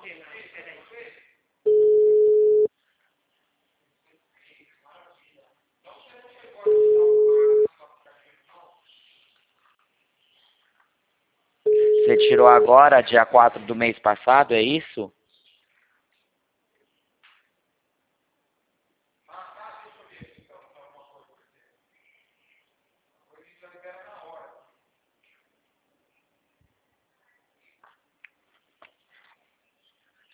Você tirou agora, dia 4 do mês passado, é isso?